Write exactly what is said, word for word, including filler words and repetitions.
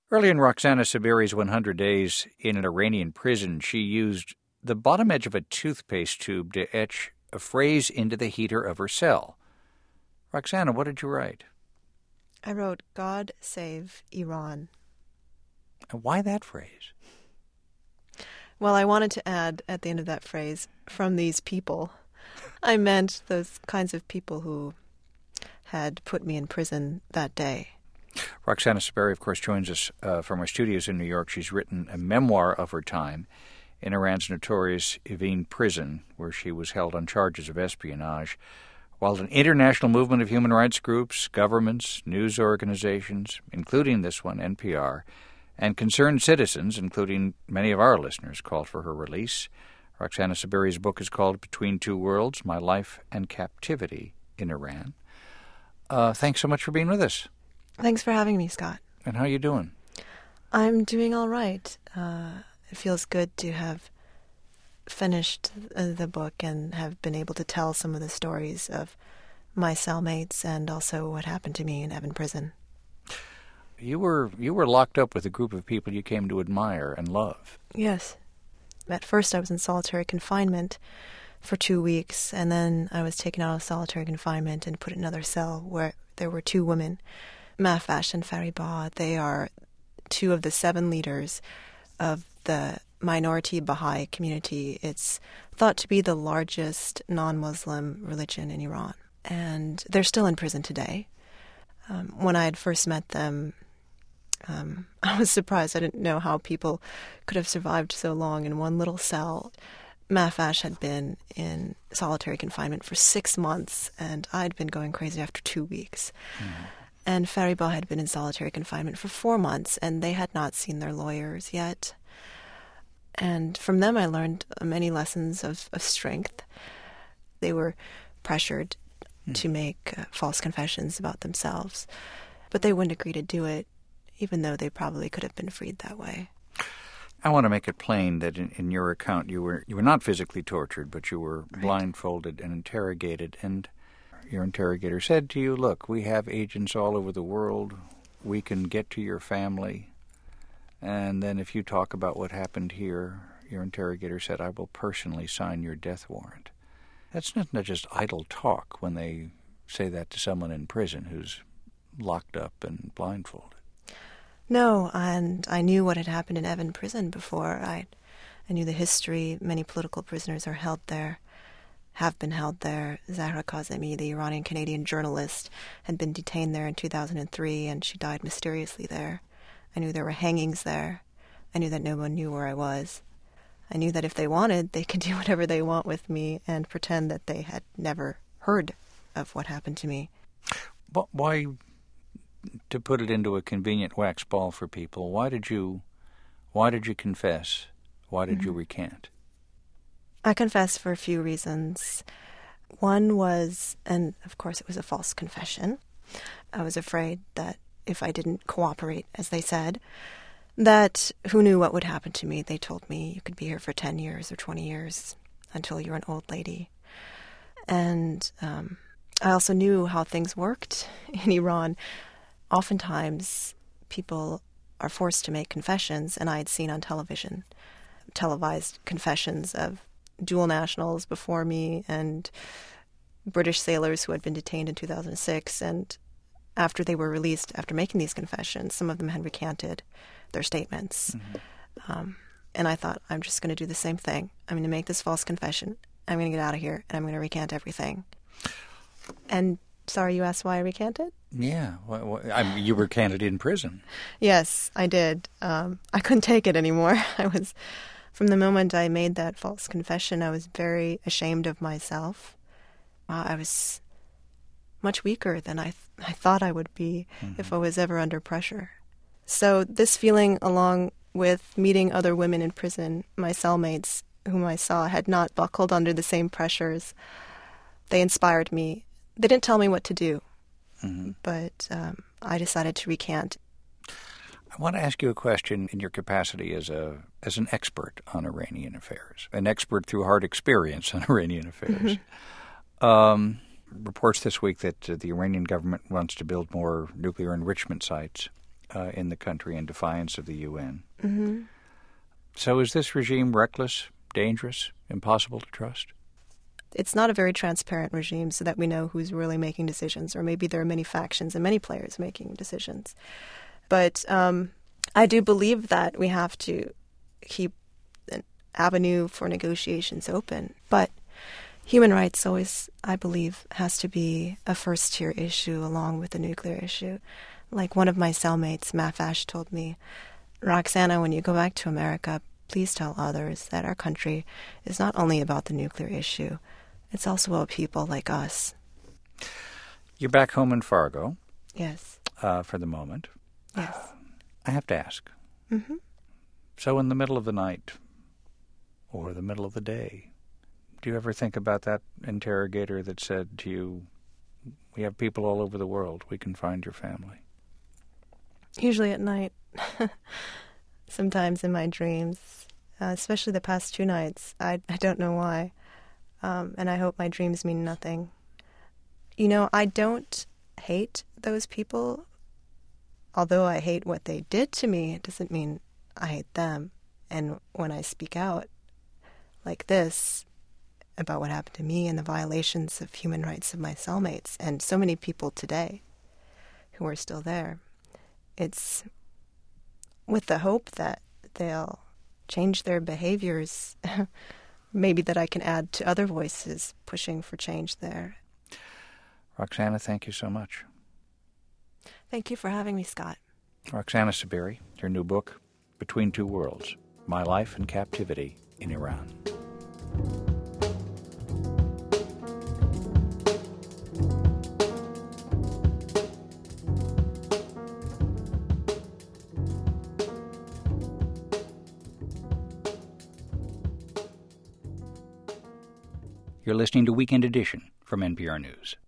Early in Roxana Saberi's one hundred Days in an Iranian Prison, she used the bottom edge of a toothpaste tube to etch a phrase into the heater of her cell. Roxana, what did you write? I wrote, "God save Iran." And why that phrase? Well, I wanted to add at the end of that phrase, "from these people." I meant those kinds of people who had put me in prison that day. Roxana Saberi, of course, joins us uh, from our studios in New York. She's written a memoir of her time in Iran's notorious Evin prison, where she was held on charges of espionage, while an international movement of human rights groups, governments, news organizations, including this one, N P R, and concerned citizens, including many of our listeners, called for her release. Roxana Saberi's book is called Between Two Worlds, My Life and Captivity in Iran. Uh, thanks so much for being with us. Thanks for having me, Scott. And how you doing? I'm doing all right. Uh, it feels good to have finished uh, the book and have been able to tell some of the stories of my cellmates and also what happened to me in Evin prison. You were you were locked up with a group of people you came to admire and love. Yes. At first I was in solitary confinement for two weeks, and then I was taken out of solitary confinement and put in another cell where there were two women, Mahfash and Fariba. They are two of the seven leaders of the minority Baha'i community. It's thought to be the largest non-Muslim religion in Iran, and they're still in prison today. Um, when I had first met them, um, I was surprised. I didn't know how people could have survived so long in one little cell. Mahfash had been in solitary confinement for six months, and I'd been going crazy after two weeks. Mm. And Fariba had been in solitary confinement for four months, and they had not seen their lawyers yet. And from them I learned many lessons of, of strength. They were pressured mm. to make uh, false confessions about themselves, but they wouldn't agree to do it, even though they probably could have been freed that way. I want to make it plain that in, in your account you were you were not physically tortured, but you were right. blindfolded and interrogated, and your interrogator said to you, "Look, we have agents all over the world. We can get to your family. And then if you talk about what happened here," your interrogator said, "I will personally sign your death warrant." That's not, not just idle talk when they say that to someone in prison who's locked up and blindfolded. No, and I knew what had happened in Evin prison before. I, I knew the history. Many political prisoners are held there, have been held there. Zahra Kazemi, the Iranian-Canadian journalist, had been detained there in two thousand three, and she died mysteriously there. I knew there were hangings there. I knew that no one knew where I was. I knew that if they wanted, they could do whatever they want with me and pretend that they had never heard of what happened to me. But why, to put it into a convenient wax ball for people, why did you, why did you confess? Why did mm-hmm. you recant? I confessed for a few reasons. One was, and of course it was a false confession. I was afraid that if I didn't cooperate, as they said, that who knew what would happen to me. They told me you could be here for ten years or twenty years until you're an old lady. And um, I also knew how things worked in Iran. Oftentimes, people are forced to make confessions, and I had seen on television televised confessions of dual nationals before me and British sailors who had been detained in two thousand six, and after they were released, after making these confessions, some of them had recanted their statements. Mm-hmm. Um, and I thought, I'm just going to do the same thing. I'm going to make this false confession. I'm going to get out of here, and I'm going to recant everything. And sorry, you asked why I recanted? Yeah. Well, well, I, you recanted in prison. Yes, I did. Um, I couldn't take it anymore. I was, from the moment I made that false confession, I was very ashamed of myself. Uh, I was much weaker than I th- I thought I would be mm-hmm. if I was ever under pressure. So this feeling, along with meeting other women in prison, my cellmates, whom I saw had not buckled under the same pressures, they inspired me. They didn't tell me what to do, mm-hmm. but um, I decided to recant. I want to ask you a question in your capacity as a as an expert on Iranian affairs, an expert through hard experience on Iranian affairs. Mm-hmm. Um, reports this week that uh, the Iranian government wants to build more nuclear enrichment sites uh, in the country in defiance of the U N. Mm-hmm. So is this regime reckless, dangerous, impossible to trust? It's not a very transparent regime so that we know who's really making decisions, or maybe there are many factions and many players making decisions. But um, I do believe that we have to keep an avenue for negotiations open. But human rights always, I believe, has to be a first-tier issue along with the nuclear issue. Like one of my cellmates, Mafash, told me, Roxana, when you go back to America, please tell others that our country is not only about the nuclear issue, it's also about people like us. You're back home in Fargo. Yes. Uh, for the moment. Yes. Uh, I have to ask. Mm-hmm. So in the middle of the night or the middle of the day, do you ever think about that interrogator that said to you, we have people all over the world, we can find your family? Usually at night. Sometimes in my dreams, uh, especially the past two nights. I, I don't know why. Um, and I hope my dreams mean nothing. You know, I don't hate those people. Although I hate what they did to me, it doesn't mean I hate them. And when I speak out like this about what happened to me and the violations of human rights of my cellmates and so many people today who are still there, it's with the hope that they'll change their behaviors. Maybe that I can add to other voices pushing for change there. Roxana, thank you so much. Thank you for having me, Scott. Roxana Saberi, her new book, Between Two Worlds, My Life in Captivity in Iran. You're listening to Weekend Edition from N P R News.